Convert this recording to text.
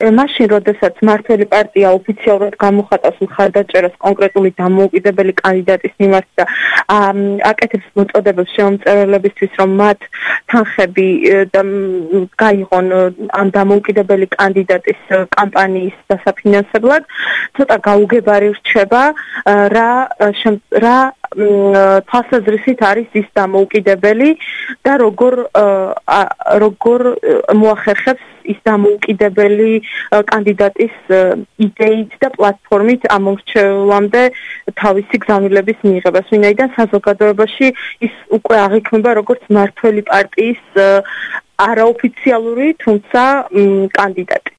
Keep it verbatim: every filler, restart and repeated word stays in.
მაშინ როდესაც მართველი პარტია ოფიციალურად გამოხატავს მხარდაჭერას კონკრეტული დამოუკიდებელი კანდიდატის მიმართ და აკეთებს მოწოდებებს შემომწევრელებისთვის, რომ მათ თანხები გაიღონ ამ დამოუკიდებელი კანდიდატის კამპანიის დასაფინანსებლად, ცოტა გაუგებარი რჩება რა რა თვალსაზრისით არის ის დამოუკიდებელი და როგორ როგორ მოახერხებს ის დამოუკიდებელი კანდიდატის იდეით და პლატფორმით ამორჩევლამდე თავისი გზავნილების მიღებას, ვინაიდან საზოგადოებაში ის უკვე აღიქმება როგორც მართველი პარტიის არაოფიციალური, თუმცა კანდიდატი.